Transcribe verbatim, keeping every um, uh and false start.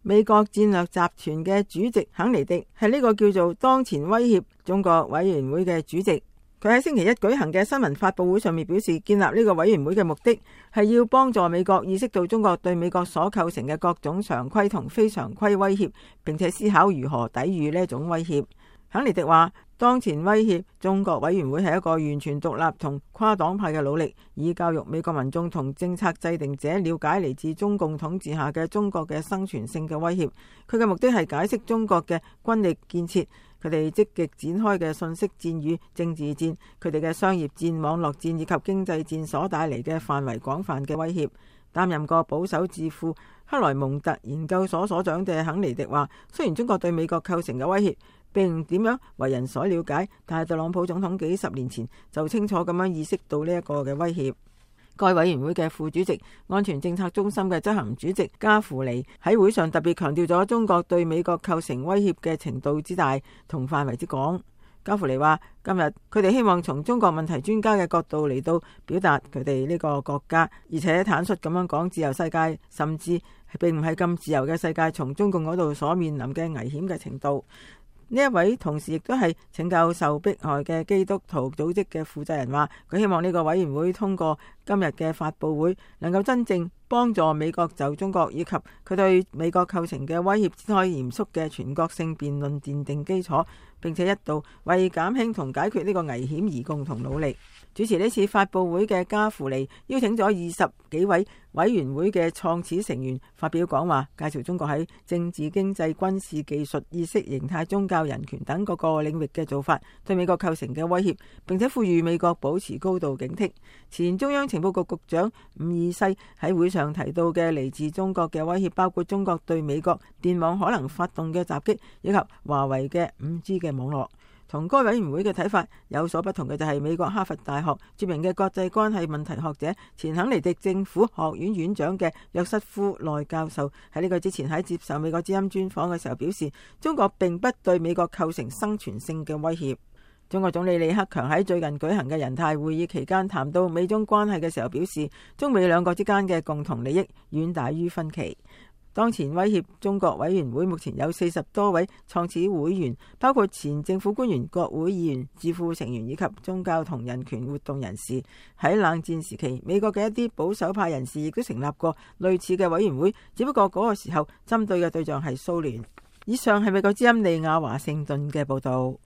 美國戰略集團嘅主席肯尼迪係呢個叫做當前威脅中國委員會嘅主席。佢喺星期一舉行嘅新聞發佈會上面表示，建立呢個委員會嘅目的係要幫助美國意識到中國對美國所構成嘅各種常規同非常規威脅，並且思考如何抵禦呢一種威脅。肯尼迪話，當前威脅中國委員會係一個完全獨立同跨黨派嘅努力，以教育美國民眾同政策制定者了解嚟自中共統治下嘅中國嘅生存性嘅威脅。佢嘅目的係解釋中國嘅軍力建設，佢哋積極展開嘅信息戰與政治戰，佢哋嘅商業戰、網絡戰以及經濟戰所帶嚟嘅範圍廣泛嘅威脅。擔任過保守智庫克萊蒙特研究所所長嘅肯尼迪話，雖然中國對美國構成嘅威脅並唔點樣為人所了解，但係特朗普總統幾十年前就清楚咁樣意識到呢一個嘅威脅。該委員會嘅副主席、安全政策中心嘅執行主席加芙尼喺會上特別強調咗中國對美國構成威脅嘅程度之大同範圍之廣。加芙尼話，今日佢哋希望從中國問題專家嘅角度嚟到表達佢哋呢個國家，而且坦率咁樣講自由世界甚至並唔係咁自由嘅世界從中共嗰度所面臨嘅危險嘅程度。呢一位同時亦都係拯救受迫害嘅基督徒組織嘅負責人話，佢希望呢個委員會通過今日嘅發佈會，能夠真正幫助美國就中國以及佢對美國構成嘅威脅展開嚴肅嘅全國性辯論奠定基礎，並且一度為減輕同解決呢個危險而共同努力。主持呢次發佈會嘅加芙尼邀請咗二十幾位委員會嘅創始成員發表講話，介紹中國喺政治、經濟、軍事、技術、意識形態、宗教、人權等各個領域嘅做法對美國構成嘅威脅，並且呼籲美國保持高度警惕。前中央情報局局長伍爾西喺會上提到嘅嚟自中國嘅威脅包括中國對美國電網可能發動嘅襲擊，以及華為嘅五 G 嘅網絡。同該委員會嘅睇法有所不同嘅就係美國哈佛大學著名嘅國際關係問題學者、前肯尼迪政府學院院長嘅約瑟夫內教授喺呢個之前喺接受美國之音專訪嘅時候表示，中國並不對美國構成生存性嘅威脅。中國總理李克強喺最近舉行嘅人大會議期間談到美中關係嘅時候表示，中美兩國之間嘅共同利益遠大於分歧。當前威脅中國委員會目前有四十多位創始會員，包括前政府官員、國會議員、智庫成員以及宗教同人權活動人士。喺冷戰時期，美國嘅一啲保守派人士亦都成立過類似嘅委員會，只不過嗰個時候針對嘅對象係蘇聯。以上係美國之音利亞華盛頓嘅報道。